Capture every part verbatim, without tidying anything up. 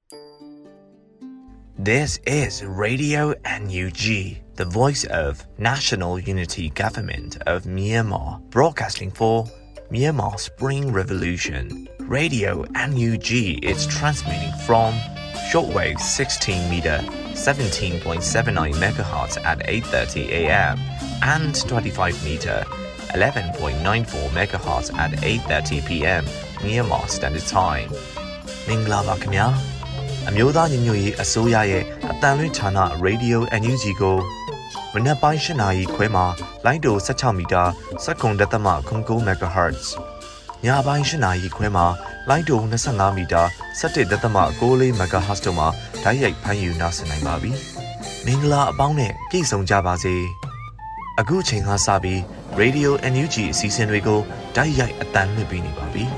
This is Radio N U G, the voice of National Unity Government of Myanmar, broadcasting for Myanmar Spring Revolution. Radio N U G is transmitting from shortwave sixteen meter, seventeen point seven nine megahertz at eight thirty a m and twenty-five meter, eleven point nine four megahertz at eight thirty p m Myanmar Standard Time. မင်္ဂလာပါခင်ဗျာအမျိုးသားညီညွတ်ရေးအစိုးရရဲ့အတန်လွင့်ဌာန Radio N U G ကိုမနက်ပိုင်း၈နာရီခွဲမှာလိုင်းတို၁၆မီတာစက္ကန့်တသမ၉၉ megahertz ညပိုင်း၈နာရီခွဲမှာလိုင်းတို၂၅မီတာ၁၁တသမ၉၄ megahertz တို့မှာဓာတ်ရိုက်ဖမ်းယူနားဆင်နိုင်ပါပြီမင်္ဂလာအပေါင်းနဲ့ပြည့်စုံကြပါစေအခုချိန်ကစပြီး Radio N U G အစီအစဉ်တွေကိုဓာတ်ရိုက်အတန်လွှင့်ပေးနေပါပြီ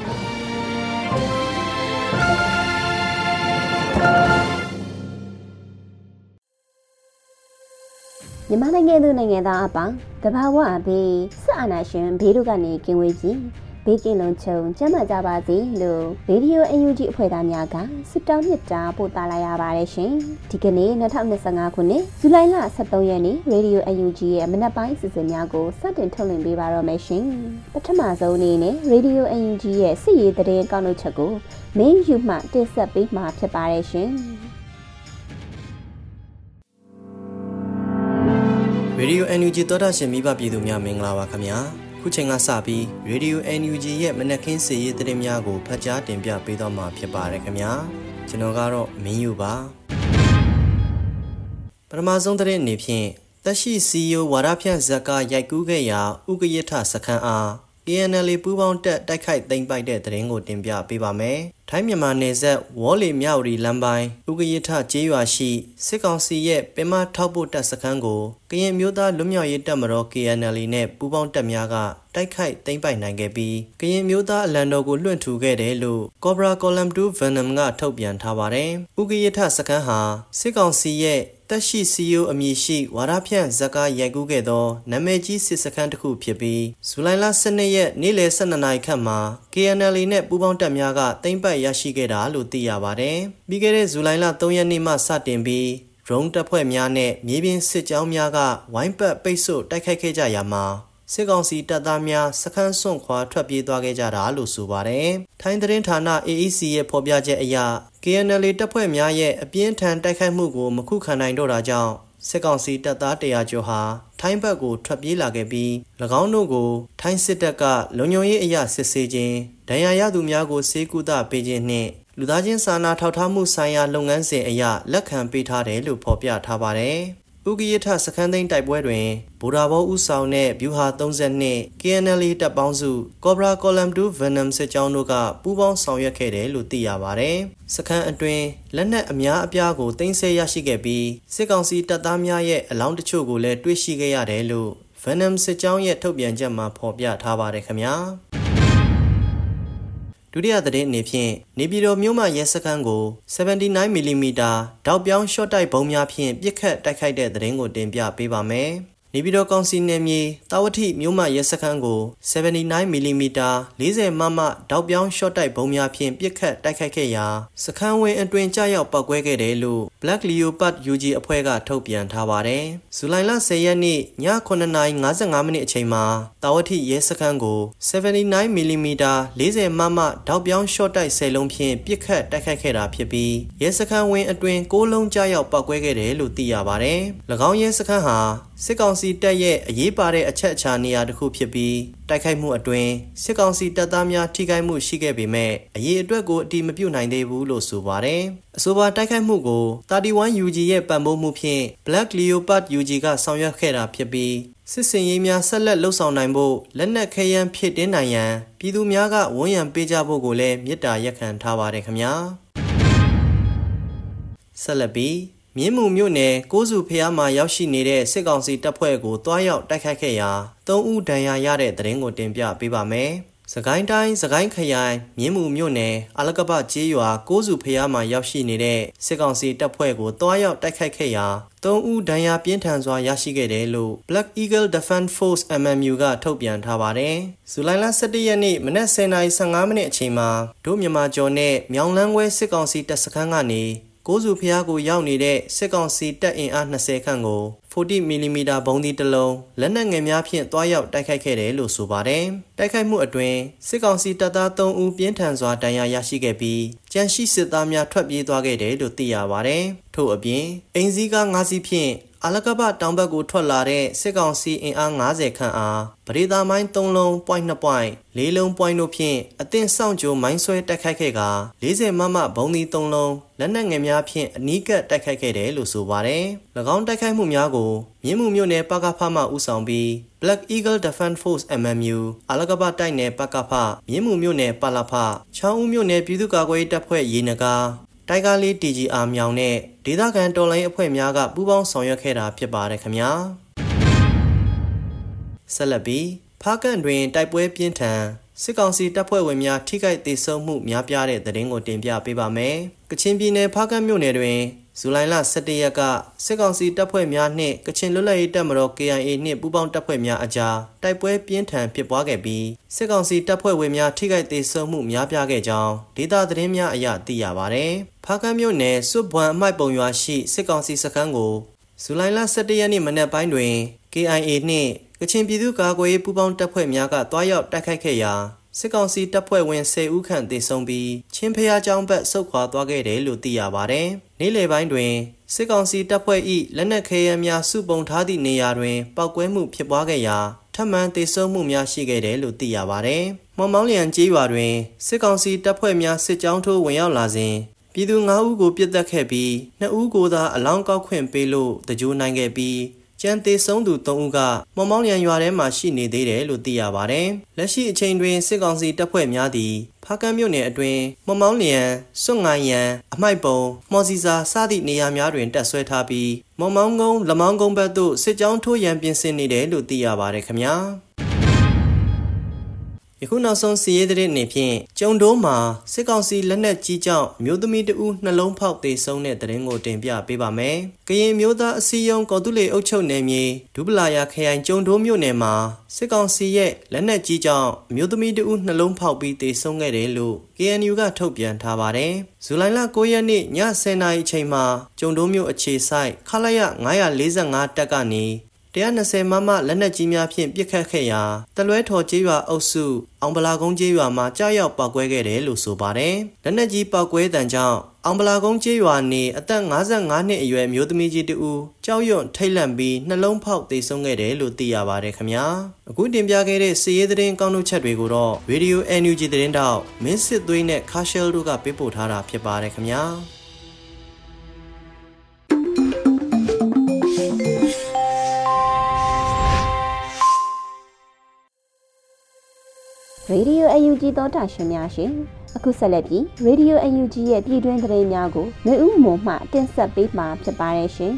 မြန်မာနိုင်ငံသူနိုင်ငံသားအပေါင်းတဘာဝအဘေးစစ်အာဏာရှင်ဘေးတို့ကနေကင်းဝေးပြီးဘေးကင်းလုံခြုံကျန်းမာကြပါစေလို့ Radio N U G အဖွဲ့သားများကဆုတောင်းမြတ်တာပို့သလာရပါတယ်ရှင်ဒီကနေ့၂၀၂၅ခုနှစ်ဇူလိုင်လ၁၃ရက်နေ့ Radio N U G ရဲ့မနက်ပိုင်းအစီအစဉ်များကိုစတင်ထုတ်လွှင့်ပေးပါတော့မယ်ရှင်ပထမဆုံးအနေနဲ့ Radio N U G ရဲ့စစ်ရေးသတင်းကောက်နှုတ်ချက်ကိုမင်းယူမှတင်ဆက်ပေးမှာဖြစ်ပါတယ်ရှင် Radio N U G သောတာရှင်မိဘပြည်သူများမင်္ဂလာပါခင်ဗျာခုချိန်ကစပြီး Radio N U G ရဲ့မနက်ခင်းစီရေးသတင်းများကိုဖတ်ကြားတင်ပြပေးတော့မှာဖြစ်ပါတယ်ခင်ဗျာကျွန်တော်ကတော့မင်းယူပါပထမဆုံးသတင်းအနေဖြင့်သက်ရှိစီယိုဝါရဖြန့်ဇက်ကရိုက်ကူးခဲ့ရာဥကရထစခန်းအား K N L ပူးပေါင်းတက်တိုက်ခိုက်သိမ်းပိုက်တဲ့သတင်းကိုတင်ပြပေးပါမယ်ထိုင်းမြန်မာနယ်စပ်ဝေါ်လီမြဝတီလမ်းပိုင်းဥကရထကျေးရွာရှိစစ်ကောင်စီရဲ့ပင်မထောက်ပို့တပ်စခန်းကိုကရင်မျိုးသားလွတ်မြောက်ရေးတပ်မတော် K N L နဲ့ပူးပေါင်းတပ်များကတိုက်ခိုက်သိမ်းပိုက်နိုင်ခဲ့ပြီးကရင်မျိုးသားအလံတော်ကိုလွှင့်ထူခဲ့တယ်လို့ Cobra Column 2 Venom ကထုတ်ပြန်ထားပါတယ်ဥကရထစခန်းဟာစစ်ကောင်စီရဲ့တက်ရှိစီယိုအမည်ရှိဝါရဖြန့်ဇက်ကရိုက်ကူးခဲ့သောနာမည်ကြီးစစ်စခန်းတစ်ခုဖြစ်ပြီးဇူလိုင်လ၁၂ရက်နေ့လယ်၁၂နာရီခန့်မှာ K N L နဲ့ပူးပေါင်းတပ်များကသိမ်းပိုက်ရရှိခဲ့တာလို့သိရပါတယ်။ပြီးခဲ့တဲ့ဇူလိုင်လ၃ရက်နေ့မှစတင်ပြီးရုံးတပ်ဖွဲ့များနဲ့မြေပြင်စစ်ကြောင်းများကဝိုင်းပတ်ပိတ်ဆို့တိုက်ခိုက်ခဲ့ကြရာမှာစစ်ကောင်စီတပ်သားများစခန်းစွန့်ခွာထွက်ပြေးသွားခဲ့ကြတာလို့ဆိုပါတယ်။ထိုင်းသတင်းဌာန A E C ရဲ့ဖော်ပြချက်အရ K N L တပ်ဖွဲ့များရဲ့အပြင်းထန်တိုက်ခိုက်မှုကိုမခုခံနိုင်တော့တာကြောင့်စစ်ကောင်စီတပ်သားတရာကျော်ဟာထိုင်းဘက်ကိုထွက်ပြေးလာခဲ့ပြီး၎င်းတို့ကိုထိုင်းစစ်တပ်ကလုံခြုံရေးအရာစစ်ဆေးခြင်းဒဏ်ရာရသူများကိုဆေးကုသပေးခြင်းနှင့်လူသားချင်းစာနာထောက်ထားမှုဆိုင်ရာလုပ်ငန်းစဉ်အရလက်ခံပေးထားတယ်လို့ဖော်ပြထားပါတယ်။ဥကရထစခန်းသိမ်းတိုက်ပွဲတွင်ဗိုလ်တော်ဘောဦးဆောင်တဲ့ဗျူဟာ၃၂ K N L တပ်ပေါင်းစု Cobra Column 2 Venom စစ်ကြောင်းတို့ကပူးပေါင်းဆောင်ရွက်ခဲ့တယ်လို့သိရပါတယ်။စခန်းအတွင်းလက်နက်အများအပြားကိုတင်ဆက်ရရှိခဲ့ပြီးစစ်ကောင်စီတပ်သားများရဲ့အလောင်းတချို့ကိုလည်းတွေ့ရှိခဲ့ရတယ်လို့ Venom စစ်ကြောင်းရဲ့ထုတ်ပြန်ချက်မှာဖော်ပြထားပါတယ်ခင်ဗျာ။ဒုတိယသတင်းအနေဖြင့်နေပြည်တော်မြို့မှရဲစခန်းကို79 mm တောက်ပြောင်းရှော့တိုက်ဘုံများဖြင့်ပစ်ခတ်တိုက်ခိုက်တဲ့သတင်းကိုတင်ပြပေးပါမယ်။နေပြည်တော်ကောင်စီနယ်မြေတာဝတိမြို့မှရဲစခန်းကို79 mm 40 မမတောက်ပြောင်းရှော့တိုက်ဘုံများဖြင့်ပစ်ခတ်တိုက်ခိုက်ခဲ့ရာစခန်းဝင်းအတွင်ကျရောက်ပောက်ကွဲခဲ့တယ်လို့ Black Leopard U G အဖွဲ့ကထုတ်ပြန်ထားပါတယ်။ဇူလိုင်လ၁၀ရက်နေ့ည၇နာရီ၅၅မိနစ်အချိန်မှာတာဝတိရဲစခန်းကို79 mm 40 မမတောက်ပြောင်းရှော့တိုက်၁၀လုံးဖြင့်ပစ်ခတ်တိုက်ခိုက်ခဲ့တာဖြစ်ပြီးရဲစခန်းဝင်းအတွင်၉လုံးကျရောက်ပောက်ကွဲခဲ့တယ်လို့သိရပါတယ်။၎င်းရဲစခန်းဟာစစ်ကောင်စီတပ်ရဲ့အရေးပါတဲ့အချက်အချာနေရာတစ်ခုဖြစ်ပြီးတိုက်ခိုက်မှုအတွင်းစစ်ကောင်စီတပ်သားများထိခိုက်မှုရှိခဲ့ပေမဲ့အရေးအတွက်ကိုအတိမပြုတ်နိုင်သေးဘူးလို့ဆိုပါတယ်။အဆိုပါတိုက်ခိုက်မှုကိုသirty one U G ရဲ့ပံ့ပိုးမှုဖြင့် Black Leopard U G ကဆောင်ရွက်ခဲ့တာဖြစ်ပြီးစစ်စင်ရေးများဆက်လက်လှုပ်ဆောင်နိုင်ဖို့လက်နက်ခဲယမ်းဖြစ်တင်းနိုင်ရန်ပြည်သူများကဝန်ရံပေးကြဖို့ကိုလည်းမြစ်တာရက်ခံထားပါတယ်ခင်ဗျာ။ဆက်လက်ပြီးမြင်းမူမြို့နယ်ကိုးစုဖျားမှာရောက်ရှိနေတဲ့စစ်ကောင်စီတပ်ဖွဲ့ကိုတွားရောက်တိုက်ခိုက်ခဲ့ရာသုံးဦးဒဏ်ရာရတဲ့သတင်းကိုတင်ပြပေးပါမယ်။စကိုင်းတိုင်းစကိုင်းခရိုင်မြင်းမူမြို့နယ်အလကပကျေးရွာကိုးစုဖျားမှာရောက်ရှိနေတဲ့စစ်ကောင်စီတပ်ဖွဲ့ကိုတွားရောက်တိုက်ခိုက်ခဲ့ရာသုံးဦးဒဏ်ရာပြင်းထန်စွာရရှိခဲ့တယ်လို့ Black Eagle Defense Force M M U ကထုတ်ပြန်ထားပါတယ်။ဇူလိုင်လ၁၁ရက်နေ့မနက်၁၀နာရီ၁၅မိနစ်အချိန်မှာဒို့မြန်မာကျော်နဲ့မြောင်လန်းဝဲစစ်ကောင်စီတပ်စခန်းကနေကိုးစုဖျားကိုရောက်နေတဲ့စစ်ကောင်စီတပ်အင်အား၂၀ခန့်ကိုforty millimeter ဘုံဒီတစ်လုံးလက်နက်ငယ်များဖြင့်တွားရောက်တိုက်ခိုက်ခဲ့တယ်လို့ဆိုပါတယ်။တိုက်ခိုက်မှုအတွင်းစစ်ကောင်စီတပ်သား၃ဦးပြင်းထန်စွာဒဏ်ရာရရှိခဲ့ပြီးကြန့်ရှိစစ်သားများထွက်ပြေးသွားခဲ့တယ်လို့သိရပါတယ်။ထို့အပြင်အင်ဇီကား၅စီးဖြင့်အလကပတောင်ဘက်ကိုထွက်လာတဲ့စစ်ကောင်စီအင်အား၅၀ခန့်အားပရိသာမိုင်း၃လုံး point ၂ point ၄လုံး point တို့ဖြင့်အသင့်စောင့်ကြိုမိုင်းဆွဲတိုက်ခိုက်ခဲ့က၄၀မမဘုံဒီ၃လုံးလက်နက်ငယ်များဖြင့်အနီးကပ်တိုက်ခိုက်ခဲ့တယ်လို့ဆိုပါတယ်။၎င်းတိုက်ခိုက်မှုများကိုမြင်းမှုမြို့နယ်ပကဖမှဦးဆောင်ပြီး Black Eagle Defense Force M M U အလကပတိုက်နယ်ပကဖမြင်းမှုမြို့နယ်ပလဖချောင်းဦးမြို့နယ်ပြည်သူ့ကာကွယ်ရေးတပ်ဖွဲ့ရေနဂါတိုက်ကားလေး T G R မြောင်နဲ့ဒေသခံတော်လိုင်းအဖွဲ့များကပူးပေါင်းဆောင်ရွက်ခဲ့တာဖြစ်ပါတယ်ခင်ဗျာဆက်လက်ပြီးဖားကန်တွင်တိုက်ပွဲပြင်းထန်စစ်ကောင်စီတပ်ဖွဲ့ဝင်များထိခိုက်ဒေဆုံးမှုများပြားတဲ့သတင်းကိုတင်ပြပေးပါမယ်ကချင်ပြည်နယ်ဖားကန်မြို့နယ်တွင်ဇူလိုင်လ၁၁ရက်ကစစ်ကောင်စီတပ်ဖွဲ့များနှင့်ကချင်လွတ်လပ်ရေးတပ်မတော် K I A နှင့်ပူးပေါင်းတပ်ဖွဲ့များအကြားတိုက်ပွဲပြင်းထန်ဖြစ်ပွားခဲ့ပြီးစစ်ကောင်စီတပ်ဖွဲ့ဝင်များထိခိုက်ဒေဆုံးမှုများပြားခဲ့ကြောင်းဒေသသတင်းများအရသိရပါဗျ။ဖားကန့်မြို့နယ်စွတ်ဘွမ်အမိုက်ပုံရွာရှိစစ်ကောင်စီစခန်းကိုဇူလိုင်လ၁၁ရက်နေ့မနက်ပိုင်းတွင် K I A နှင့်ကချင်ပြည်သူ့ကာကွယ်ရေးပူးပေါင်းတပ်ဖွဲ့များကတွားရောက်တိုက်ခိုက်ခဲ့ရာစစ်ကောင်စီတပ်ဖွဲ့ဝင်၁၀ဦးခန့်သေဆုံးပြီးချင်းဖျားကျောင်းဘက်ဆုတ်ခွာသွားခဲ့တယ်လို့သိရပါတယ်။နေ့လယ်ပိုင်းတွင်စစ်ကောင်စီတပ်ဖွဲ့၏လက်နက်ခဲယမ်းများစုပုံထားသည့်နေရာတွင်ပောက်ကွဲမှုဖြစ်ပွားခဲ့ရာထပ်မံသေဆုံးမှုများရှိခဲ့တယ်လို့သိရပါတယ်။မော်မောင်းလျံကျေးရွာတွင်စစ်ကောင်စီတပ်ဖွဲ့များစစ်ကြောင်းထိုးဝင်ရောက်လာစဉ်ပြည်သူ၅ဦးကိုပစ်တက်ခဲ့ပြီး၂ဦးကိုသာအလောင်းကောက်ခွင့်ပေးလို့တကြိုနိုင်ခဲ့ပြီးကျန်သေးဆုံးသူ၃ဦးကမော်မောင်းလျံရွာထဲမှာရှိနေသေးတယ်လို့သိရပါတယ်။လက်ရှိအချိန်တွင်စစ်ကောင်စီတပ်ဖွဲ့များသည်ဖားကန့်မြို့နယ်အတွင်းမော်မောင်းလျံစွန့်ငိုင်ရန်အမိုက်ပုံမော်စီစာစသည့်နေရာများတွင်တပ်ဆွဲထားပြီးမော်မောင်းကုန်းလမောင်းကုန်းဘက်သို့စစ်ကြောင်းထိုးရန်ပြင်ဆင်နေတယ်လို့သိရပါတယ်ခင်ဗျာ။ယခုနောက်ဆုံးစီးရဲတဲ့အနေဖြင့်ကျုံတိုးမှာစစ်ကောင်စီလက်နက်ကြီးကြောင့်မျိုးသမီးတဦးနှလုံးဖောက်သေဆုံးတဲ့သတင်းကိုတင်ပြပေးပါမယ်။ကရင်မျိုးသားအစည်းအရုံးကော်တူလေအုပ်ချုပ်နယ်မြေဒူပလာယာခရိုင်ကျုံတိုးမြို့နယ်မှာစစ်ကောင်စီရဲ့လက်နက်ကြီးကြောင့်မျိုးသမီးတဦးနှလုံးဖောက်ပြီးသေဆုံးခဲ့တယ်လို့ K N U ကထုတ်ပြန်ထားပါတယ်။ဇူလိုင်လ၉ရက်နေ့ည၁၀နာရီအချိန်မှာကျုံတိုးမြို့အခြေဆိုင်ခလာရ၅၄၅တပ်ကနေ၁၂၀မမလက်နက်ကြီးများဖြင့်ပစ်ခတ်ခဲ့ရာတလွဲထော်ကျေးရွာအုပ်စုအောင်ပလာကုန်းကျေးရွာမှာကြားရောက်ပောက်ကွဲခဲ့တယ်လို့ဆိုပါတယ်။လက်နက်ကြီးပောက်ကွဲတံကြောင့်အောင်ပလာကုန်းကျေးရွာနေအသက်၅၅နှစ်အရွယ်မျိုးသမီးကြီးတဦးကြောက်ရွံ့ထိတ်လန့်ပြီးနှလုံးဖောက်သေဆုံးခဲ့တယ်လို့သိရပါတယ်ခင်ဗျာ။အခုတင်ပြခဲ့တဲ့စီးရဲသတင်းကောင်းထုတ်ချက်တွေကိုတော့ Radio N U G သတင်းတောက်မင်းစစ်သွေးနဲ့ခါရှယ်တို့ကပေးပို့ထားတာဖြစ်ပါတယ်ခင်ဗျာ။ Radio အန် ယူ ဂျီ သောတာရှင်များရှင်အခုဆက်လက်ပြီး Radio အန် ယူ ဂျီ ရဲ့ပြည်တွင်းသတင်းများကိုမျိုးဦးမုံမှတင်ဆက်ပေးမှာဖြစ်ပါတယ်ရှင်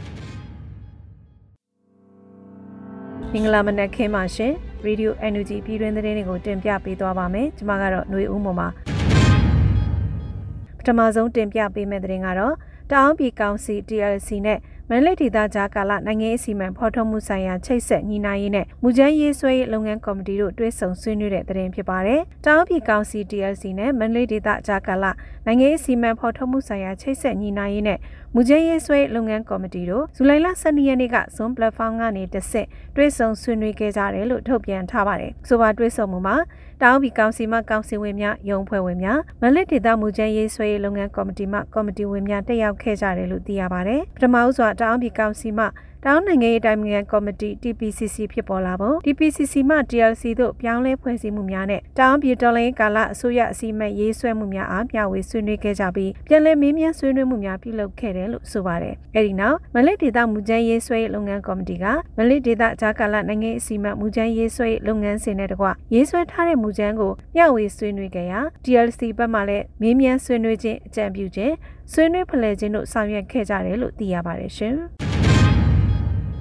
မင်္ဂလာမနက်ခင်းပါရှင် Radio အန် ယူ ဂျီ ပြည်တွင်းသတင်းတွေကိုတင်ပြပေးသွားပါမယ်ကျွန်မကတော့ຫນွေဦးမုံပါပထမဆုံးတင်ပြပေးမယ့်သတင်းကတော့တအောင်းပြည်ကောင်စီ T L C နဲ့မန္တလေးဒေသကြားကာလနိုင်ငံရေးအစီအမံဖော်ထုတ်မှုဆိုင်ရာချိတ်ဆက်ညီနိုင်ရေးနဲ့မူကြမ်းရေးဆွဲရေးလုပ်ငန်းကော်မတီတို့တွဲဆုံဆွေးနွေးတဲ့သတင်းဖြစ်ပါတယ်။တောင်ပြည်ကောင်စီ T L C နဲ့မန္တလေးဒေသကြားကာလနိုင်ငံရေးအစီအမံဖော်ထုတ်မှုဆိုင်ရာချိတ်ဆက်ညီနိုင်ရေးနဲ့မူကြမ်းရေးဆွဲလုပ်ငန်းကော်မတီတို့ဇူလိုင်လ၁၂ရက်နေ့က Zoom platform ကနေတဆင့်တွဲဆုံဆွေးနွေးခဲ့ကြတယ်လို့ထုတ်ပြန်ထားပါတယ်။ဆိုပါတွဲဆုံမှုမှာတောင်ပြည်ကောင်စီမှကောင်စီဝင်များရုံးဖွဲ့ဝင်များမန္တလေးဒေသမူကြမ်းရေးဆွဲရေးလုပ်ငန်းကော်မတီမှကော်မတီဝင်များတက်ရောက်ခဲ့ကြတယ်လို့သိရပါတယ်။ပထမဦးစွာတောင်ပြည်ကောင်စီမှတောင်နိုင်ငံရေးတိုင်းနိုင်ငံကော်မတီ T P C C ဖြစ်ပေါ်လာပုံ T P C C မှ T L C တို့ပြောင်းလဲဖွဲ့စည်းမှုများနဲ့တောင်ပြည်တော်လိုင်းကာလအစိုးရအစည်းအဝေးရေးဆွဲမှုများအားမျှဝေဆွေးနွေးခဲ့ကြပြီးပြန်လည်မေးမြန်းဆွေးနွေးမှုများပြုလုပ်ခဲ့တယ်လို့ဆိုပါတယ်။အဲဒီနောက်မန္တလေးဒေသမူကြမ်းရေးဆွဲရေးလုပ်ငန်းကော်မတီကမန္တလေးဒေသကြားကာလနိုင်ငံအစည်းအဝေးမူကြမ်းရေးဆွဲရေးလုပ်ငန်းစဉ်နဲ့တကွရေးဆွဲထားတဲ့မူကြမ်းကိုမျှဝေဆွေးနွေးခဲ့ရာ T L C ဘက်မှလည်းမေးမြန်းဆွေးနွေးခြင်းအကြံပြုခြင်းဆွေးနွေးဖလှယ်ခြင်းတို့ဆောင်ရွက်ခဲ့ကြတယ်လို့သိရပါတယ်ရှင်။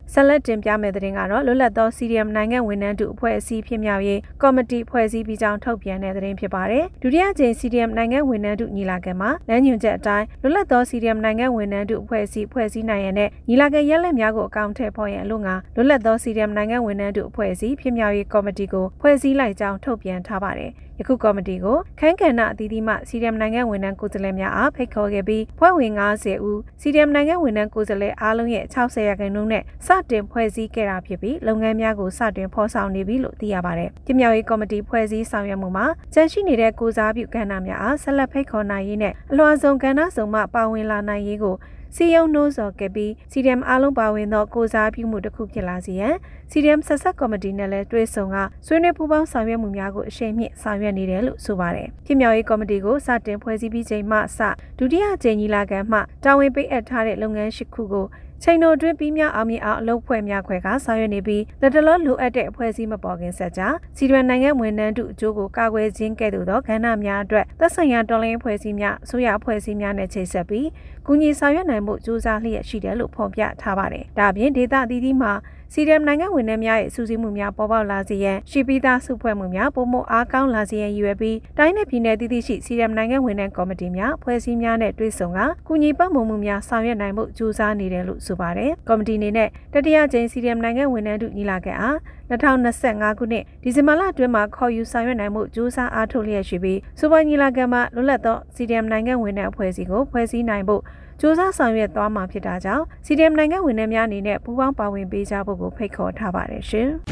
ဆက်လက်တင်ပြမယ့်သတင်းကတော့လွတ်လပ်သော စီဒီအမ် နိုင်ငံဝန်ထမ်းတို့အဖွဲ့အစည်းဖြစ်မြောက်ရေးကော်မတီဖွဲ့စည်းပြီးကြောင်းထုတ်ပြန်တဲ့သတင်းဖြစ်ပါတယ်။ဒုတိယကြိမ် စီဒီအမ် နိုင်ငံဝန်ထမ်းတို့ညီလာခံမှာလမ်းညွှန်ချက်အတိုင်းလွတ်လပ်သော စီဒီအမ် နိုင်ငံဝန်ထမ်းတို့အဖွဲ့အစည်းဖွဲ့စည်းနိုင်ရတဲ့ညီလာခံရက်လက်များကိုအကောင့်ထည့်ဖော်ရန်အလို့ငါလွတ်လပ်သော စီဒီအမ် နိုင်ငံဝန်ထမ်းတို့အဖွဲ့အစည်းဖြစ်မြောက်ရေးကော်မတီကိုဖွဲ့စည်းလိုက်ကြောင်းထုတ်ပြန်ထားပါတယ်။ယခုကော်မတီကိုခန်းကဏ္ဍအသီးသီးမှစီဒီအမ်နိုင်ငံဝန်ထမ်းကိုယ်စားလှယ်များအားဖိတ်ခေါ်ခဲ့ပြီးဖွဲ့ဝင်၅၀ဦးစီဒီအမ်နိုင်ငံဝန်ထမ်းကိုယ်စားလှယ်အားလုံးရဲ့၆၀ရာခိုင်နှုန်းနဲ့စတင်ဖွဲ့စည်းခဲ့တာဖြစ်ပြီးလုပ်ငန်းများကိုစတင်ဖော်ဆောင်နေပြီလို့သိရပါတယ်။ပြည်မြောက်ရေးကော်မတီဖွဲ့စည်းဆောင်ရွက်မှုမှာကျန်းရှိနေတဲ့ကိုစားပြုကဏ္ဍများအားဆက်လက်ဖိတ်ခေါ်နိုင်ရေးနဲ့အလွှာဆုံးကဏ္ဍစုံမှပါဝင်လာနိုင်ရေးကိုစီယုံနှိုးဆော်ခဲ့ပြီး စီဒီအမ် အားလုံးပါဝင်သောကိုစားပြုမှုတစ်ခုဖြစ်လာစေရန် စီဒီအမ် ဆက်ဆက်ကော်မတီနဲ့လည်းတွဲဆုံကဆွေးနွေးပူးပေါင်းဆောင်ရွက်မှုများကိုအရှိန်မြင့်ဆောင်ရွက်နေတယ်လို့ဆိုပါတယ်။ပြည်မြောက်ရေးကော်မတီကိုစတင်ဖွဲ့စည်းပြီးချိန်မှစဒုတိယကြိမ်ညီလာခံမှတာဝန်ပေးအပ်ထားတဲ့လုပ်ငန်းရှိခုကိုချိန်တော်တွင်ပြီးများအောင်မြင်အောင်အလုပ်ဖွဲ့များခွဲကဆောင်ရွက်နေပြီးလက်တလောလိုအပ်တဲ့အဖွဲ့အစည်းမပေါ်ခင်ဆက်ကြစီဒီအမ်နိုင်ငံဝန်ထမ်းတို့အကျိုးကိုကာကွယ်ခြင်းကဲ့သို့သောကဏ္ဍများအတွက်သက်ဆိုင်ရာတော်လှန်ရေးအဖွဲ့အစည်းများအစိုးရအဖွဲ့အစည်းများနဲ့ချိတ်ဆက်ပြီးကူညီဆောင်ရွက်နိုင်မှုကြိုးစားလျက်ရှိတယ်လို့ဖော်ပြထားပါတယ်။ဒါ့အပြင်ဒေသအသီးသီးမှာစီဒီအမ်နိုင်ငံဝန်ထမ်းများရဲ့စူးစီးမှုများပေါ်ပေါက်လာစေရန်ရှိပြီးသားစုဖွဲ့မှုများပုံမှုအားကောင်းလာစေရန်ရည်ရွယ်ပြီးတိုင်းနယ်ပြည်နယ်တည်တည်ရှိစီဒီအမ်နိုင်ငံဝန်ထမ်းကော်မတီများဖွဲ့စည်းများနဲ့တွဲဆုံကကူညီပံ့ပိုးမှုများဆောင်ရွက်နိုင်မှုကြိုးစားနေတယ်လို့ဆိုပါတယ်။ကော်မတီအနေနဲ့တတိယကြိမ် စီဒီအမ်နိုင်ငံဝန်ထမ်းတို့ညီလာခံအား၂၀၂၅ခုနှစ်ဒီဇင်ဘာလအတွင်းမှာခေါ်ယူဆောင်ရွက်နိုင်မှုကြိုးစားအားထုတ်လျက်ရှိပြီးစူပါညီလာခံမှာလွတ်လပ်သော စီဒီအမ်နိုင်ငံဝန်ထမ်းအဖွဲ့အစည်းကိုဖွဲ့စည်းနိုင်ဖို့ကြိုးစားဆောင်ရွက်သွားမှာဖြစ်တာကြောင့် စီဒီအမ်နိုင်ငံဝန်ထမ်းများအနေနဲ့ပူးပေါင်းပါဝင်ပေးကြဖို့ကိုဖိတ်ခေါ်ထားပါတယ်ရှင်။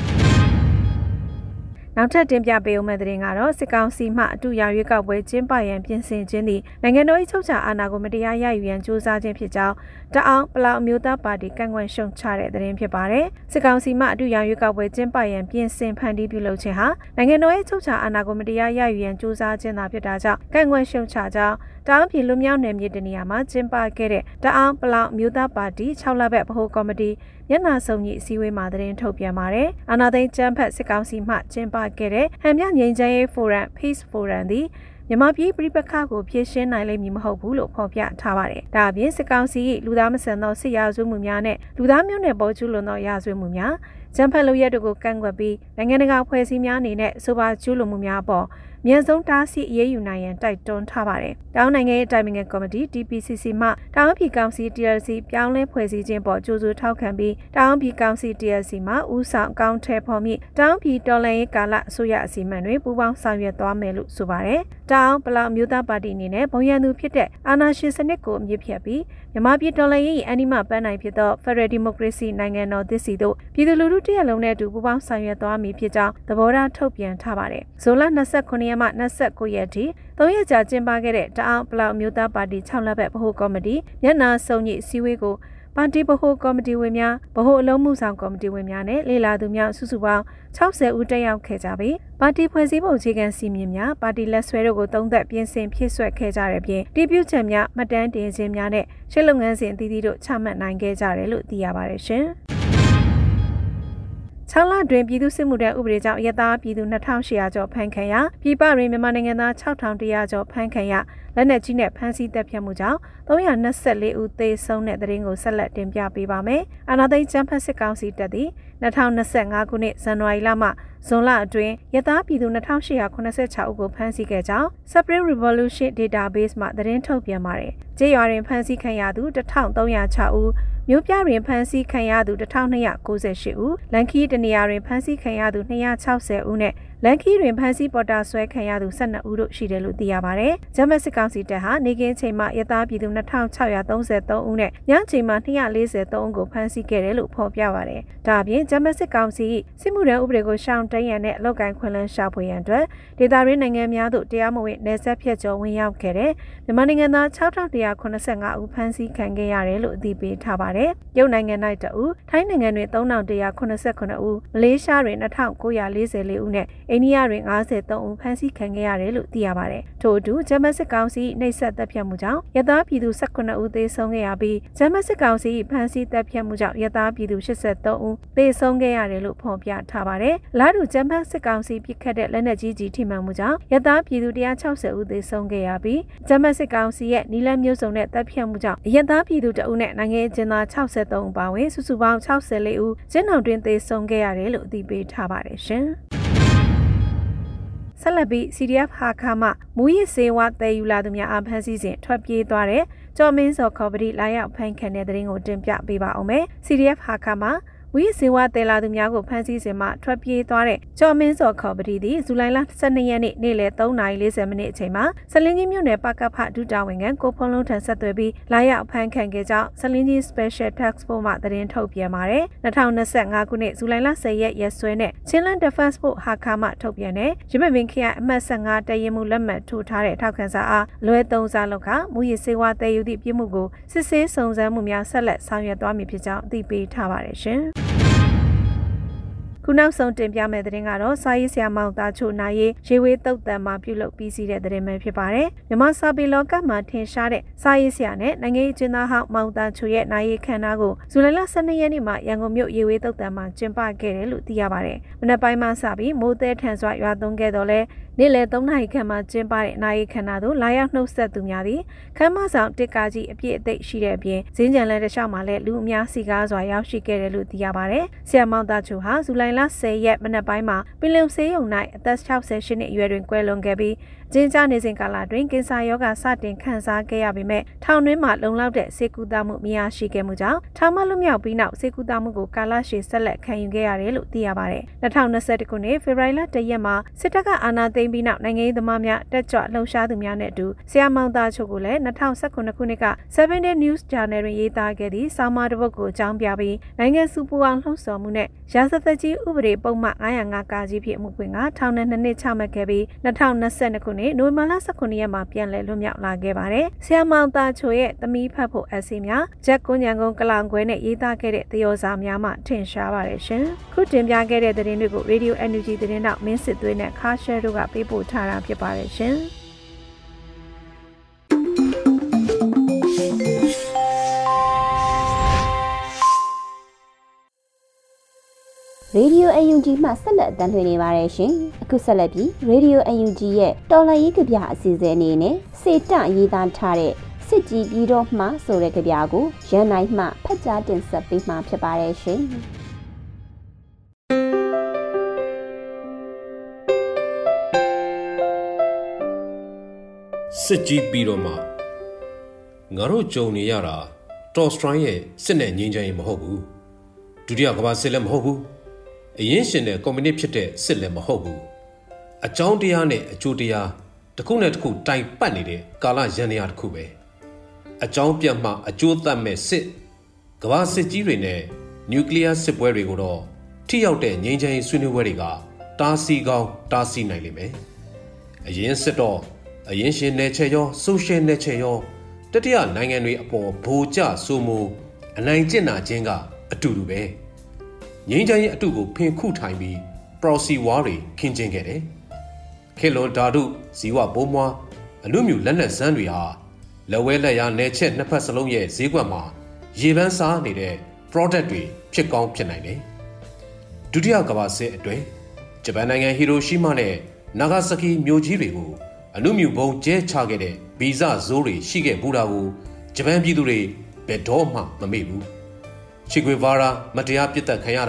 နောက်ထပ်တင်ပြပေးဦးမယ့်သတင်းကတော့စစ်ကောင်စီမှအတူရရွေးကောက်ပွဲကျင်းပရန်ပြင်ဆင်ခြင်းသည်နိုင်ငံတော်၏ချုပ်ချာအာဏာကိုမတရားရယူရန်ကြိုးစားခြင်းဖြစ်ကြောင်းတအောင်းပလောင်အမျိုးသားပါတီကန့်ကွက်ရှုံချတဲ့သတင်းဖြစ်ပါတယ်။စစ်ကောင်စီမှအတူရရွေးကောက်ပွဲကျင်းပရန်ပြင်ဆင်ဖန်တီးပြုလုပ်ခြင်းဟာနိုင်ငံတော်၏ချုပ်ချာအာဏာကိုမတရားရယူရန်ကြိုးစားခြင်းသာဖြစ်တာကြောင့်ကန့်ကွက်ရှုံချကြောင်းတအောင်းပြည်လူမျိုးနယ်မြေတနေရာမှာကျင်းပခဲ့တဲ့တအောင်းပလောင်အမျိုးသားပါတီ၆လဘက်ဗဟိုကော်မတီမျက်နှာစုံကြီးအစည်းအဝေးမှာသတင်းထုတ်ပြန်ပါတယ်။အာဏာသိမ်းကျန်းဖက်စစ်ကောင်စီမှကျင်းပခဲ့တဲ့ဟန်မြငြိမ်းချမ်းရေးဖိုရမ် Peace Forum သည်မြန်မာပြည်ပြည်ပခါကိုဖြည့်ရှင်းနိုင်လိမ့်မည်မဟုတ်ဘူးလို့ဖော်ပြထားပါတယ်။ဒါအပြင်စစ်ကောင်စီ၏လူသားမဆန်သောစစ်ရာဇဝတ်မှုများနဲ့လူသားမျိုးနွယ်ပေါ်ကျူးလွန်သောရာဇဝတ်မှုများကျန်းဖက်လုပ်ရက်တို့ကိုကန့်ကွက်ပြီးနိုင်ငံတကာဖွဲ့စည်းများအနေနဲ့ဆိုပါကျူးလွန်မှုများအပေါ်မြန်ဆုံးတားဆီးအရေးယူနိုင်ရန်တိုက်တွန်းထားပါတယ်။တောင်နိုင်ငံရေးတိုင်ပင်ခံကော်မတီ T P C C မှတောင်ပြည်ကောင်စီ T L C ပြောင်းလဲဖွဲ့စည်းခြင်းပေါ်ကြိုးစိုးထောက်ခံပြီးတောင်ပြည်ကောင်စီ T L C မှဦးဆောင်အကောင့်ထဲပေါ်မိတောင်ပြည်တော်လှန်ရေးကာလအစိုးရအစီအမံတွေပူးပေါင်းဆောင်ရွက်သွားမယ်လို့ဆိုပါတယ်။တောင်ပလောင်မျိုးသားပါတီအနေနဲ့ဘုံရန်သူဖြစ်တဲ့အာဏာရှင်စနစ်ကိုအမြစ်ဖြတ်ပြီးမြန်မာပြည်တော်လှန်ရေးအန်ဒီမပန်းနိုင်ဖြစ်သော Federal Democracy နိုင်ငံတော်သစ်စီတို့ပြည်သူလူထုတရက်လုံးနဲ့အတူပူးပေါင်းဆောင်ရွက်သွားမည်ဖြစ်ကြောင်းသဘောထားထုတ်ပြန်ထားပါတယ်။ဇွန်လ၂၉ရက်မှ၂၉ရက်ထိသုံးရက်ကြာကျင်းပခဲ့တဲ့တအောင်းပလောင်မျိုးသားပါတီ၆လဘက်ဗဟိုကော်မတီမျက်နှာစုံကြီးအစည်းအဝေးကိုပါတီဗဟိုကော်မတီဝင်များဗဟိုအလုံးမှုဆောင်ကော်မတီဝင်များနဲ့လေလာသူများစုစုပေါင်း၆၀ဦးတက်ရောက်ခဲ့ကြပြီးပါတီဖွဲ့စည်းပုံအခြေခံစီမံများပါတီလက်ဆွဲတို့ကိုသုံးသက်ပြင်ဆင်ဖြည့်ဆွက်ခဲ့ကြတဲ့ပြင်တည်ပြုချက်များမှတ်တမ်းတင်ခြင်းများနဲ့ရှေ့လုပ်ငန်းစဉ်အသီးသီးတို့ချမှတ်နိုင်ခဲ့ကြတယ်လို့သိရပါတယ်ရှင်။၆လတွင်ပြည်သူ့စစ်မှုထမ်းဥပဒေကြောင့်ရသားပြည်သူ၂၈၀၀ကျော်ဖမ်းခံရပြည်ပတွင်မြန်မာနိုင်ငံသား၆ထောင်၁၀၀ကျော်ဖမ်းခံရလက်နက်ကြီးနဲ့ဖမ်းဆီးတပ်ဖြတ်မှုကြောင့်၃၂၄ဦးသေဆုံးတဲ့တဲ့ရင်ကိုဆက်လက်တင်ပြပေးပါမယ်။အာဏာသိမ်းကျန်းဖက်စစ်ကောင်စီတပ်သည်၂၀၂၅ခုနှစ်ဇန်နဝါရီလမှဇွန်လအတွင်းရသားပြည်သူ၂၈၇၆ဦးကိုဖမ်းဆီးခဲ့ကြောင်း Spring Revolution Database မှသတင်းထုတ်ပြန်ပါတယ်။ကျေးရွာတွင်ဖမ်းဆီးခံရသူ၁၃၀၆ဦးမြို့ပြတွင်ဖမ်းဆီးခံရသူတစ်ထောင်နှစ်ရာကိုးဆယ်ရှစ်ဦးလန်ခီတနေရာတွင်ဖမ်းဆီးခံရသူနှစ်ရာခြောက်ဆယ်ဦးနဲ့လန်ခီတွင်ဖမ်းဆီးပေါ်တာဆွဲခံရသူ၁၂ဦးတို့ရှိတယ်လို့သိရပါတယ်။ဂျမတ်စစ်ကောင်စီတပ်ဟာနေကင်းချိန်မှာရသားပြည်သူ၂ထောင်၆ရာသုံးဆယ်သုံးဦးနဲ့ညချိန်မှာ၂ရာလေးဆယ်သုံးဦးကိုဖမ်းဆီးခဲ့တယ်လို့ဖော်ပြပါတယ်။ဒါအပြင်ဂျမတ်စစ်ကောင်စီစစ်မှုထမ်းဥပဒေကိုရှောင်တိန်ရန်နဲ့အလောက်ကိုင်းခွင့်လန်းရှာဖွေရန်အတွက်ဒေသရင်းနိုင်ငံများသို့တရားမဝင်နယ်စပ်ဖြတ်ကျော်ဝင်ရောက်ခဲ့တဲ့မြန်မာနိုင်ငံသား၆ထောင်၁ရာခုနှစ်ဆယ့်ငါဦးဖမ်းဆီးခံခဲ့ရတယ်လို့အသိပေးထားပါတယ်။ရုတ်နိုင်ငံ၌တအူထိုင်းနိုင်ငံတွင်၃ထောင်၁ရာခုနှစ်ဆယ့်ခုနှစ်ဦးမလေးရှားတွင်၂ထောင်၉ရာလေးဆယ်လေးဦးနဲ့အိန္ဒိယတွင်၅၃ဦးဖမ်းဆီးခံခဲ့ရတယ်လို့သိရပါတယ်။ထို့အတူဂျမတ်စစ်ကောင်စီနှိပ်စက်တပ်ဖြတ်မှုကြောင့်ရသားပြည်သူ၁၈ဦးသေဆုံးခဲ့ရပြီးဂျမတ်စစ်ကောင်စီဖမ်းဆီးတပ်ဖြတ်မှုကြောင့်ရသားပြည်သူ၈၃ဦးသေဆုံးခဲ့ရတယ်လို့ဖော်ပြထားပါတယ်။လာတူဂျမတ်စစ်ကောင်စီပစ်ခတ်တဲ့လက်နက်ကြီးကြီးထိမှန်မှုကြောင့်ရသားပြည်သူ၁၆၀ဦးသေဆုံးခဲ့ရပြီးဂျမတ်စစ်ကောင်စီရဲ့နီလန်းမျိုးစုံနဲ့တပ်ဖြတ်မှုကြောင့်ရသားပြည်သူတအုပ်နဲ့နိုင်ငံကျင်းသား၆၃ဦးပါဝင်စုစုပေါင်း၆၄ဦးကျင်းအောင်တွင်သေဆုံးခဲ့ရတယ်လို့အသိပေးထားပါတယ်ရှင်။ဆက်လက်ပြီး C D F ဟာခါမှမူရစ်စေဝါတည်ယူလာသူများအဖမ်းဆီးစဉ်ထွက်ပြေးသွားတဲ့ကျော်မင်းစော်ခေါ်ပတိလာရောက်ဖမ်းခံတဲ့တဲ့ရင်ကိုတင်ပြပေးပါအောင်မယ်။ C D F ဟာခါမှဝီစေဝါတဲလာသူများကိုဖမ်းဆီးစဉ်မှထွက်ပြေးသွားတဲ့ကျော်မင်းစော်ခေါ်ပတိသည်ဇူလိုင်လ၁၂ရက်နေ့နေ့လယ်၃နာရီ၄၀မိနစ်အချိန်မှာစလင်းကြီးမြို့နယ်ပကဖဒုတာဝန်ခံကိုဖုံးလုံးထံဆက်သွယ်ပြီးလာရောက်ဖမ်းခံခဲ့ကြောင်းစလင်းကြီး Special Task Force မှသတင်းထုတ်ပြန်ပါတယ်။၂၀၂၅ခုနှစ်ဇူလိုင်လ၁၀ရက်ရက်စွဲနဲ့ချင်းလန်း Defense Force ဟာခါမှထုတ်ပြန်တဲ့ရမပင်ခရိုင်အမှတ်၁၅တရင်မှုလက်မှတ်ထိုးထားတဲ့ထောက်ခံစာအားလွဲသုံးစားလောက်ကမူရစ်စေဝါတဲယူသည့်ပြစ်မှုကိုစစ်ဆေးစုံစမ်းမှုများဆက်လက်ဆောင်ရွက်သွားမည်ဖြစ်ကြောင်းအသိပေးထားပါတယ်ရှင်။ခုနောက်ဆုံးတင်ပြမယ့်သတင်းကတော့စာရေးဆရာမောင်သားချိုနာရေးရေဝေးတုတ်တံမှာပြုလုပ်ပြီးစီးတဲ့သတင်းပဲဖြစ်ပါတယ်။မြန်မာစာပေလောကမှာထင်ရှားတဲ့စာရေးဆရာနဲ့နိုင်ငံရေးအကျဉ်းသားဟောင်းမောင်သားချိုရဲ့နာရေးခန္ဓာကိုဇူလိုင်လ၁၂ရက်နေ့မှာရန်ကုန်မြို့ရေဝေးတုတ်တံမှာကျင်းပခဲ့တယ်လို့သိရပါတယ်။မနက်ပိုင်းမှာစပြီးမိုးသည်ထန်စွာရွာသွန်းခဲ့တော့လဲနေ့လယ်၃နာရီခန့်မှာကျင်းပတဲ့နာရေးခန္ဓာသို့လာရောက်နှုတ်ဆက်သူများသည်ခမ်းမဆောင်တစ်ကားကြီးအပြည့်အသိရှိတဲ့အပြင်ဇင်းကြံလန်းတစ်လျှောက်မှာလည်းလူအများစီကားစွာရောက်ရှိခဲ့တယ်လို့သိရပါတယ်။ဆရာမောင်သားချိုဟာဇူလိုင်လ၁၀ရက်မနက်ပိုင်းမှာပင်လုံဆေးရုံ၌အသက်၆၈နှစ်အရွယ်တွင်ကွယ်လွန်ခဲ့ပြီးကျင်းကျနေစဉ်ကာလတွင်ကင်ဆာရောဂါစတင်ခံစားခဲ့ရပေမဲ့ထောင်တွင်းမှာလုံလောက်တဲ့ဆေးကုသမှုမရရှိခဲ့မှုကြောင့်ထောင်မှလွတ်မြောက်ပြီးနောက်ဆေးကုသမှုကိုကာလရှည်ဆက်လက်ခံယူခဲ့ရတယ်လို့သိရပါတယ်။၂၀၂၁ခုနှစ်ဖေဖော်ဝါရီလ၁ရက်မှာစစ်တပ်ကအာဏာသိမ်းပြီးနောက်နိုင်ငံရေးသမားများတက်ကြွလှုပ်ရှားသူများနဲ့အတူဆရာမောင်သားချိုကိုလည်း၂၀၁၉ခုနှစ်ကseven day news channel တွင်ရေးသားခဲ့သည့်ဆောင်းပါးတစ်ပုဒ်ကိုအကြောင်းပြပြီးနိုင်ငံစုပူအောင်လှုံ့ဆော်မှုနဲ့ရာဇသက်ကြီးဥပဒေပုံမှန်၅၀၅ကာကြီးဖြင့်အမှုဖွင့်ကထောင်နဲ့နှစ်နှစ်ချမှတ်ခဲ့ပြီး၂၀၂၂ခုနှစ်နိုဝင်ဘာလ၁၉ရက်မှာပြန်လည်လွတ်မြောက်လာခဲ့ပါတယ်။ဆရာမောင်သားချိုရဲ့သမီးဖတ်ဖို့အစီများဂျက်ကွန်ညံကုန်းကလောင်ခွဲနဲ့ရေးသားခဲ့တဲ့သရော်စာများမှထင်ရှားပါတယ်ရှင်။ခုတင်ပြခဲ့တဲ့သတင်းတွေကို Radio Energy သတင်းတောက်မင်းစစ်သွေးနဲ့ခါရှဲတို့ကပေးပို့ထားတာဖြစ်ပါတယ်ရှင်။ Radio အန် ယူ ဂျီ မှဆက်လက်တင်ပြနေပါတယ်ရှင်။အခုဆက်လက်ပြီး Radio အန် ယူ ဂျီ ရဲ့တော်လှန်ရေးကြပြအစီအစဉ်အနေနဲ့စေတရေးသားထားတဲ့စစ်ကြီးပြီးတော့မှဆိုတဲ့ကြပြကိုရန်နိုင်မှဖတ်ကြားတင်ဆက်ပေးမှာဖြစ်ပါတယ်ရှင်။စစ်ကြီးပြီးတော့မှငါတို့ကြုံနေရတာတော်စထရိုင်းရဲ့စစ်နဲ့ငြိမ်းချမ်းရေးမဟုတ်ဘူး။ဒုတိယကမ္ဘာစစ်လည်းမဟုတ်ဘူး။အရင်ရှင်တဲ့ကွန်မြူနစ်ဖြစ်တဲ့စစ်လည်းမဟုတ်ဘူးအကြောင်းတရားနဲ့အကျိုးတရားတစ်ခုနဲ့တစ်ခုတိုင်ပတ်နေတဲ့ကာလရန်တရားတစ်ခုပဲအကြောင်းပြတ်မှအကျိုးသတ်မဲ့စစ်ကမ္ဘာစစ်ကြီးတွေနဲ့နျူကလ িয়ার စစ်ပွဲတွေကိုတော့ထိရောက်တဲ့ငြိမ်းချမ်းရေးဆွေးနွေးပွဲတွေကတားဆီးကောင်းတားဆီးနိုင်လိမ့်မယ်အရင်စစ်တော့အရင်ရှင်နယ်ချဲရောဆိုရှယ်နယ်ချဲရောတတိယနိုင်ငံတွေအပေါ်ဗိုလ်ကျဆိုမှုအနိုင်ကျင့်နာခြင်းကအတူတူပဲငြိမ်းချမ်းရေးအတူကိုဖင်ခုထိုင်ပြီးပရိုစီဝါတွေခင်းကျင်းခဲ့တယ်ခေလွန်ဓာတုဇီဝဘုံမွားအလူမျိုးလက်နက်ဇန်းတွေဟာလက်ဝဲလက်ရနယ်ချက်နှစ်ဖက်စလုံးရဲ့ဈေးကွက်မှာရေပန်းစားနေတဲ့ product တွေဖြစ်ကောင်းဖြစ်နိုင်တယ်ဒုတိယကမ္ဘာစစ်အတွင်းဂျပန်နိုင်ငံဟီရိုရှီးမားနဲ့နာဂါဆာကီမြို့ကြီးတွေကိုအလူမျိုးဘုံကျဲချခဲ့တဲ့ဗီဇဇိုးတွေရှိခဲ့ဘူးတာကိုဂျပန်ပြည်သူတွေဘယ်တော့မှမမေ့ဘူးချီဂွေဗာရာမတရားပြစ်တက်ခံရတာ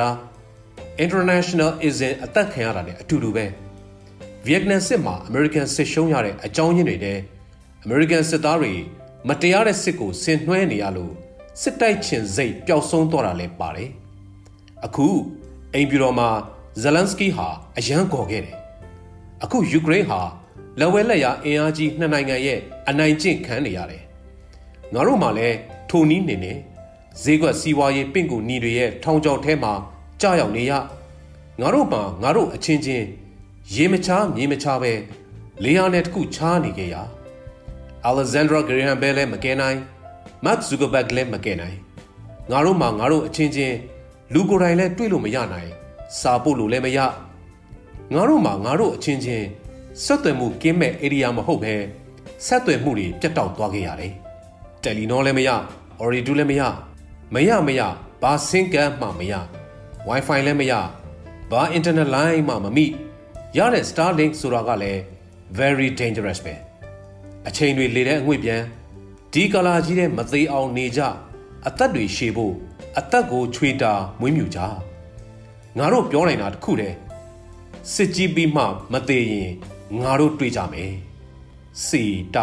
internationalism အသက်ခံရတာနဲ့အတူတူပဲဗီယက်နမ်စစ်မှာအမေရိကန်စစ်ရှုံးရတဲ့အကြောင်းရင်းတွေနဲ့အမေရိကန်စစ်သားတွေမတရားတဲ့စစ်ကိုဆင်နွှဲနေရလို့စစ်တိုက်ချင်စိတ်ပျောက်ဆုံးသွားတာလည်းပါတယ်အခုအိမ်ပြည်တော်မှာဇလန်စကီဟာအယံကော်ခဲ့တယ်အခုယူကရိန်းဟာလက်ဝဲလက်ရအင်အားကြီးနှစ်နိုင်ငံရဲ့အနိုင်ကျင့်ခံနေရတယ်ငါတို့မှလည်းထိုနည်းနေနေဈေးကွက်စီးပွားရေးပင့်ကူညီတွေရဲ့ထောင်ချောက်ထဲမှာကြာရောက်နေရငါတို့မှငါတို့အချင်းချင်းရေမချားမြေမချားပဲလေယာဉ်နဲ့တခုချားနေကြရအလက်ဇန်ဒရာဂရီဟမ်ဘဲလည်းမကဲနိုင်မတ်ဇူကာဘက်လည်းမကဲနိုင်ငါတို့မှငါတို့အချင်းချင်းလူကိုယ်တိုင်လည်းတွေ့လို့မရနိုင်စာပို့လို့လည်းမရငါတို့မှာငါတို့အချင်းချင်းဆက်သွယ်မှုကင်းမဲ့ area မဟုတ်ဘဲဆက်သွယ်မှုတွေပြတ်တောက်သွားခဲ့ရတယ်။တယ်လီနောလည်းမရ Ori တူလည်းမရမရမရဘာစင်ကမ်းမှမရ Wi-Fi လည်းမရဘာ internet line မှမမိရတဲ့ Starlink ဆိုတာကလည်း very dangerous ပဲအချိန်တွေလေတဲ့အငွေ့ပြန်ဒီကလာကြီးတဲ့မသေးအောင်နေကြအသက်တွေရှည်ဖို့အသက်ကိုချွေတာမွေးမြူကြငါတို့ပြောနိုင်တာတခုတည်းစစ်ကြီးပြီးမှမသေးရင်ငါတို့တွေ့ကြမယ်စီတာ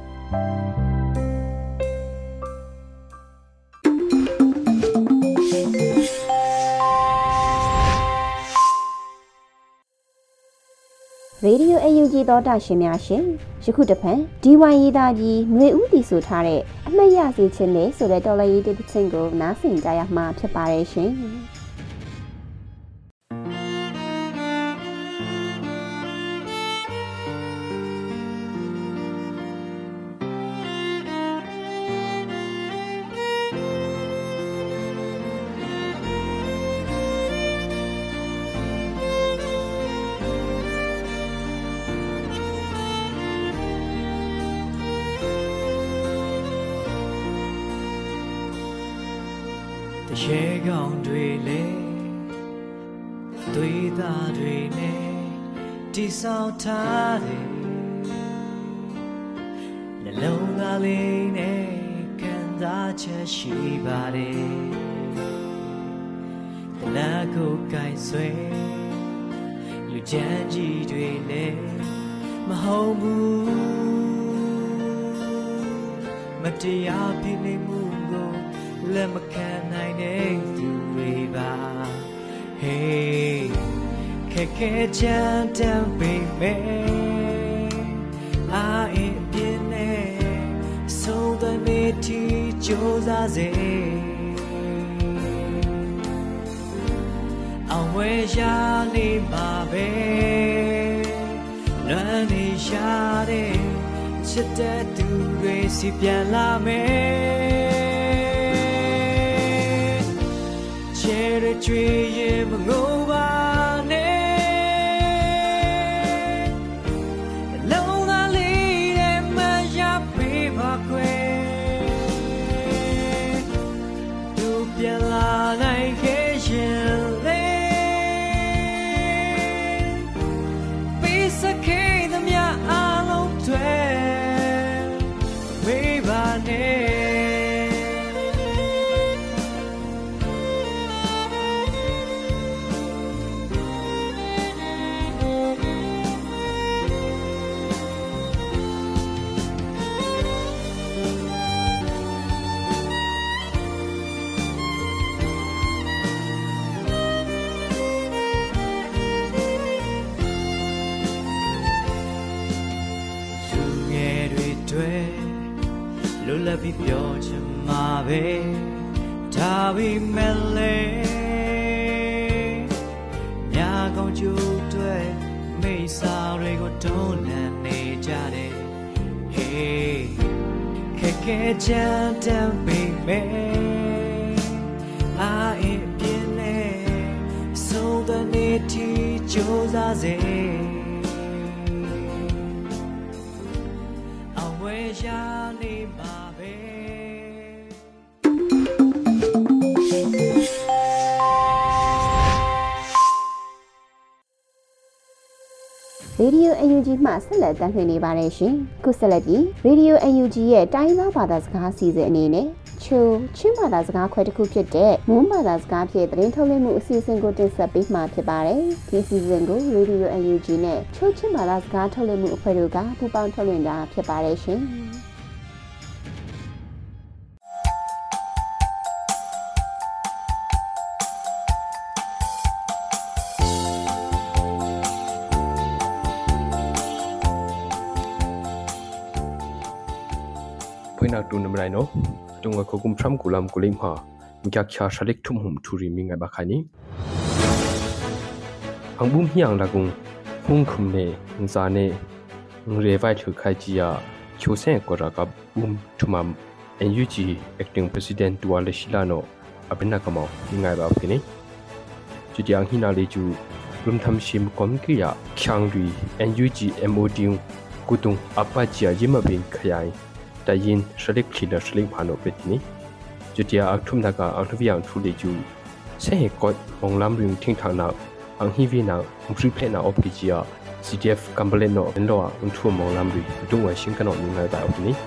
ရေဒီယို အယူဂျီ သောတာရှင်များရှင်ယခုတစ်ဖန် ဒီ ဝိုင် ရေးသားကြီးຫນွေဦးတည်ဆိုထားတဲ့အမှတ်ရစေခြင်းနဲ့ဆိုတဲ့တော်လှန်ရေးတစ်ချင်းကိုနားဆင်ကြရမှာဖြစ်ပါတယ်ရှင်ရေကောင်းတွေလေသွေးသားတွေနဲ့တိဆောက်ထားတယ်နှလုံးသားလေးနဲ့ခံစားချက်ရှိပါတယ်တနာကိုကိုင်ဆွဲလူချမ်းကြီးတွေလည်းမဟုတ်ဘူးမတရားပြည့်နေမှုကိုလက်မခံနိုင်တဲ့သူတွေပါ Hey ခက်ခဲချမ်းတမ်းပေမဲ့အာအင်းပြင်းနဲ့ဆုံးတဲ့နေတီကြိုးစားစေအဝဲရှာနေမှာပဲလွမ်းနေရှာတဲ့ချစ်တဲ့သူတွေစီပြန်လာမယ်ချွေရင်မငိုပါနဲ့လုံးသားလေးနဲ့မရပေးပါခွဲသူပြန်လာနိုင်ခဲ့ရင်လေပေးစခေသမျှအားလုံးတွေဝေးပါနဲ့လွတ်လပ်ပြီးပြောချင်မှာပဲဒါပေမဲ့လေမြာကောင်းကျိုးတွေမိတ်ဆွေတွေကိုတွန်းလှန်နေကြတယ် Hey ခက်ခဲချမ်းတမ်းပေမဲ့အာအင်းပြင်းနေဆုံးတဲ့နေတီကြိုးစားစေအဝဲရှာနေမှာရေဒီယို အယူဂျီ မှဆက်လက်တင်ပြနေပါတယ်ရှင်ခုဆက်လက်ပြီးရေဒီယို အယူဂျီ ရဲ့တိုင်းသားဘာသာစကားစီစဉ်အနေနဲ့ချိုချင်းဘာသာစကားခွဲတစ်ခုဖြစ်တဲ့မွန်းဘာသာစကားဖြင့်သတင်းထုတ်လွှင့်မှုအစီအစဉ်ကိုတင်ဆက်ပေးမှာဖြစ်ပါတယ်ဒီအစီအစဉ်ကိုရေဒီယို အယူဂျီ နဲ့ချိုချင်းဘာသာစကားထုတ်လွှင့်မှုအဖွဲ့တို့ကပူးပေါင်းထုတ်လွှင့်တာဖြစ်ပါတယ်ရှင် nak tu namrai no tunga khokum thram kulam kulim ha mkya kya sharik thum hum thuri mi ngai ba khani angbum hiang lagung hung khum ne za ne ngre vai thu khai ji ya chose ko ra ka bum thumam N U G acting president Duale Shilano abina kamau ngai ba khini chudiang hina le ju รวมทำชิมก้มกี้ยาขังรี เอ็น ยู จี เอ็ม โอ ดี กุตุงอัปปะจียายิมาบินขยายแต่ยินสลิกขีดสลิงผ่านอเป็นนี้จุดยาอักทุ่มดากาอังทวีอังทุเลจูเสกกดมองล้ำริงทิ้งทางนาอังฮีวีนาอุปริเพนาอปกิจียา ซี ดี เอฟ กัมเบเลนโนเป็นโลอาอุนทัวมองล้ำริดุงไว้ชิงกันอมีไงแบบอปนี้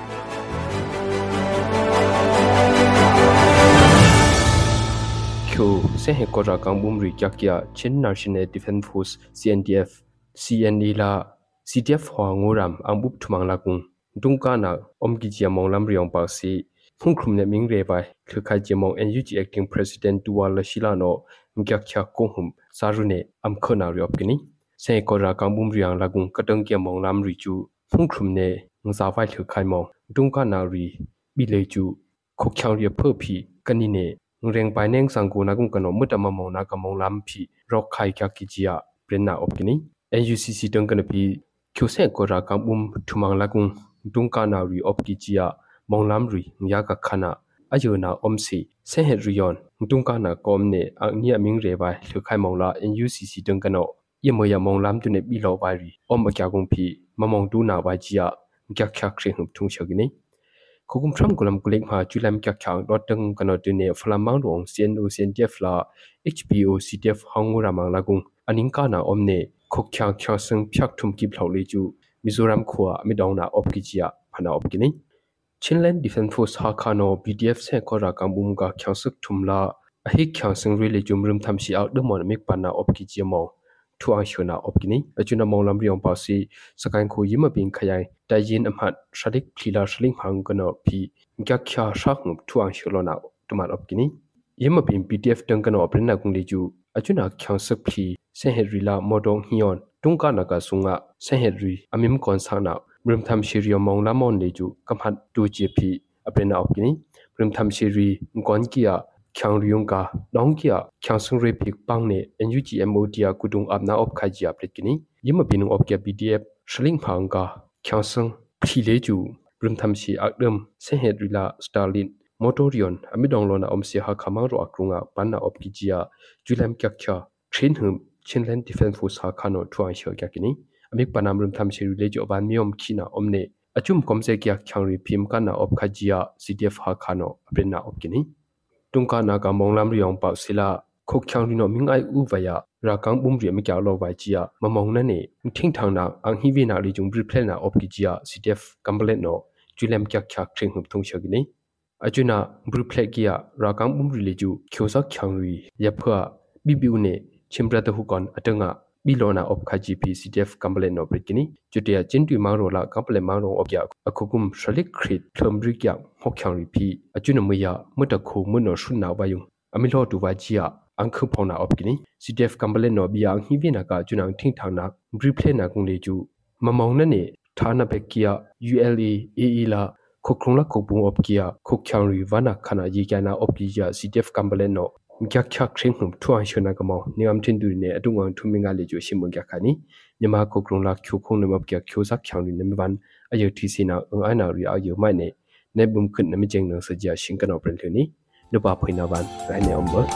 คิวเสกกดรักังบุมริจักยาเช่น National Defense Force ซี เอ็น ดี เอฟ ซี เอ็น อี ลา ซี ดี เอฟ หัวงูรำอังบุบทุมังลากุงดุงกานาอมกิจียามองล้ำริองปาซีพุ่งคลุมในมิงเรบายคือใครจะมอง เอ็น ยู จี Acting President ตัวลชิลาโนมิกยักษ์กงหุมสารุเนอัมขนาริอบกินีเซกอรากังบุมเรียงลากุงกระดังเกียมองลำริจูพุ่งคลุมในงซาไฟคือใครมองดุงกานารีบิเลจูขกชางเรียเพื่อผีกันนี่เนเรียงไปเน่งสังกูนักุงกันอมุดมามองนักมองลำผีรอกใครกักกิจียาเป็นนาอบกินี เอ็น ยู ซี ซี ดังกันปีคิวเซกอรากังบุมทุมังลากุงดุงกานารีอบกิจียามองลำรียากขณะอายุนาอมสีเซเฮริยอนดุงกานากอมเนอังเนียมิงเรบายถือใครมองละ เอ็น ยู ซี ซี ดังกันอเยี่ยมยามองลำตุเนบิโลบายรีอมอกยากงพีมามองดูนาบายจียมิกักชักเรียงหุบทุ่งเชกินีคุกุมพรำกุลำกุเล็กมาจุลำกักชังรถดังกันอตุเนฟลามังหลวง ซี เอ็น โอ ซี เอ็น ดี เอฟ ลา เอช บี โอ ซี ดี เอฟ ฮังงูรามังลากุงอันนิงกานาอมเนขกชังชังซึ่งพักทุมกิบเหล่าเลจูมิโซรัมขัวมิดองนาอบกิจียพนาอบกินีชินแลนด์ดิเฟนส์โฟร์สฮาคาโน บี ดี เอฟ เซกอรากังบุมกาขังซึกทุมลาอหิขังซึงเรเลจุมรุมทำชีอักเดมอนมิกปานาอบกิจีมองทัวอังชนาอบกินีอจุนามองลำเรียงปาซีสกายคูยิมบินขยายแต่ยินอมัดชาดิกพลีลาชลิงพังกันอพีกักชาชักงบทัวอังชลนาตุมาอบกินียิมบิน บี ดี เอฟ ดังกันอปรินากุงเลจูอจุนาขังซึกพลีเซเฮริลาโมดงฮิยอนตุงกานากาสุงะเซเฮรีอามิมกอนซานาบริมทำชีรียมองละมอนเลจูกัมหัดดูเจพีอเปนาอกินีบริมทำชีรีงอนกียขังริยงกาดองกียขังสุงเรพิกปังเน เอ็น ยู จี เอ็ม โอ ดี กุดุงอับนาอบขจียปริกินียิมบินุอบเกีย บี ดี เอฟ ชลิงพังกาขังสุงพีเลจูบริมทำชีอักเดิมเซเฮริลาสตาลินมอโตริยอนอามิดองลนาอมเสียหาขามังรออักรุงะปันนาอบกิจียจุเลมกักชาทรินหุมชินแลนด์ดิเฟนส์โฟร์สฮาคาโนทัวอังเชียกักินีอเมริกปานามรุมทำชีริเลจอบานมิอมขีนาอมเนอจุมคอมเซกิยขังรีพิมกันนาอบขจีย ซี ดี เอฟ ฮาคาโนเปรนาอบกินีตุงกานากามองลำเรียงเป่าศิลาขกขังรีโนมิงไออูวายารากังบุมเรียมิกาโลวายจียมามองนั่นเนทิ้งทางนาอังฮิวีนาลีจุงบริเพลนาอบกิจีย ซี ดี เอฟ กัมเบเลนโนจุเลมกักชักเทรงหุบทงเชกินีอจุนาบริเพลกิยารากังบุมรีเลจูเขียวซักขังรียาเพื่อบิบิวเนชิมประตูหุกอนอัตงะบิโลนาอบคาจีพี ซี ดี เอฟ กัมเบเลนโนบริกินีจุดเดียจินตุมังโรลากัมเบเลมังโรอบยาอคุกุมชลิกคริตเทอมบริกยาหกขังรีพีอจุนมยามุตะคูมุนโนชุนนาวายุงอมิโลดูวาจียอังคุพองนาอบกินี ซี ดี เอฟ กัมเบเลนโนบิยาฮิวินากาจุนังทิ้งทางนาบริเพลนากุงเลจูมามองนั่นเนฐานะเบกิยา ยู แอล เอ เอ อี ลาขกคงละขกบุงอบกิยาขกขังรีวานาขณะยีกานาอบกิยา ซี ดี เอฟ กัมเบเลนโนกักชักเทรงหุมทัวอังชนากมองนิยมทินดูเนอดุงอังทุมิงาเลจูชิมงกักขานียมาขกลงลักคิวคงนมอบกิยาคิวซักขังรีนมวันอายุที่สินาอังไอนารีอายุไม่เนในบุมขึ้นนมิเจงนังสจียชิงกันอเปรนเทนีนบาพอยนาวันไรเนอมเบอร์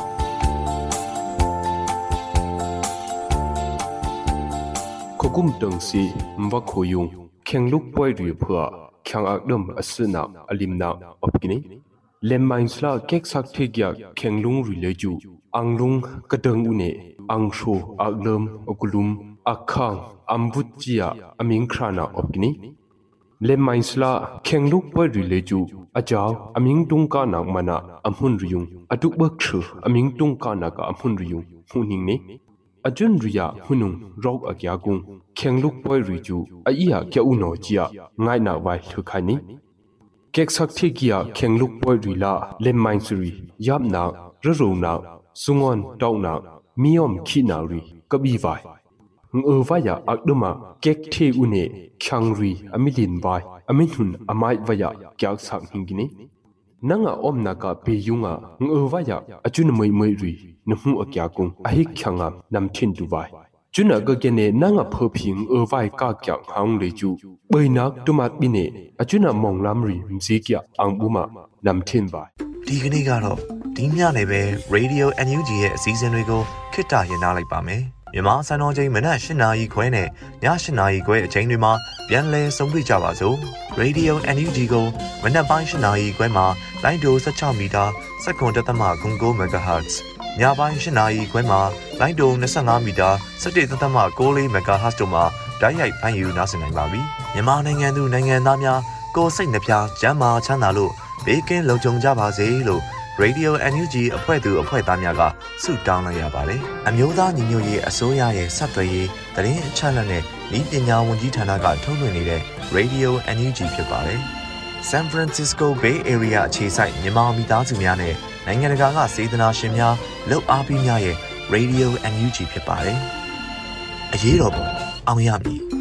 ขกุมตังซีมวะโคยุงเข่งลุกป่วยรีเพื่อแข่งอักดมอสนาอลิมนาอบกินีเลมมินส์ลาเก็กสักเทียเข่งลุงริเลจูอังลุงกระดังอุเนอังโชอักเลมอกลุมอักขังอัมบุตจียอามิงครานาอบกินีเลมมินส์ลาเข่งลุกป่วยริเลจูอาจาวอามิงตุงกานักมานาอัมหุนริยุงอดุบักชืออามิงตุงกานักอัมหุนริยุงหุนิงเนอจุนริยาหุนุงรอกอักยากุงเข่งลุกป่วยริจูอาอียาแกอุโนจียง่ายนาไว้ทุกขานีเก็กสักที่กี้เข่งลุกป่วยรีลาเลมไมน์สุรียับนาระรูนาสุงอนดาวนามีอมขีนารีกบีไวงเอวายาอักดมาเก็กเทอุเนขังรีอมิลินไวอมิหุนอามายวยาแกกสักหิงกินีนังอาอมนากาเปยุงางเอวายาอจุนมวยมวยรีนหูอักยากุงอหิขังามนำทินดูไวจุนก็เกเนนังอาเพอพิงเอวายกากยังหางเลจูเบยนักตุมัดบิเนอจุนมองลำรีมซีกยาอังบุมานำทินไวဒီကနေ့ကတော့ဒီညနေပဲ Radio เอ็น ยู จี ရဲ့အစည်းအဝေးကိုခਿੱတရရနိုင်ပါမယ်မြန်မာစံတော်ချိန်မနက်၈နာရီခွဲနဲ့ည၈နာရီခွဲအချိန်တွေမှာပြန်လည်ဆုံတွေ့ကြပါစို့ Radio အန် ယူ ဂျီ ကိုမနက်ပိုင်း၈နာရီခွဲမှာလိုင်းဒို၁၆မီတာစက္ကန့်တသမ၉၉ မဂါဟတ်ဇ် ညပိုင်း၈နာရီခွဲမှာလိုင်းဒို၂၅မီတာ၁၁တသမ၉၄မဂါဟတ်ဇ်တို့မှာဓာတ်ရိုက်ဖမ်းယူနားဆင်နိုင်ပါပြီမြန်မာနိုင်ငံသူနိုင်ငံသားများကိုယ်စိတ်နှပြကျန်းမာချမ်းသာလို့ဘေးကင်းလုံခြုံကြပါစေလို့ Radio အန် ယူ ဂျီ အဖွဲ့သူအဖွဲ့သားများကဆုတောင်းလိုက်ရပါတယ်အမျိုးသားညီညွတ်ရေးအစိုးရရဲ့စက်သွယ်ရေးသတင်းအချက်အလက်နဲ့ဤပညာဝန်ကြီးဌာနကထုတ်လွှင့်နေတဲ့ Radio အန် ယူ ဂျီ ဖြစ်ပါတယ် San Francisco Bay Area အခြေစိုက်မြန်မာမိသားစုများနဲ့နိုင်ငံတကာကစေတနာရှင်များလှုပ်အားပေးများရဲ့ Radio အန် ယူ ဂျီ ဖြစ်ပါတယ်အရေးတော်ပုံအောင်ရမည်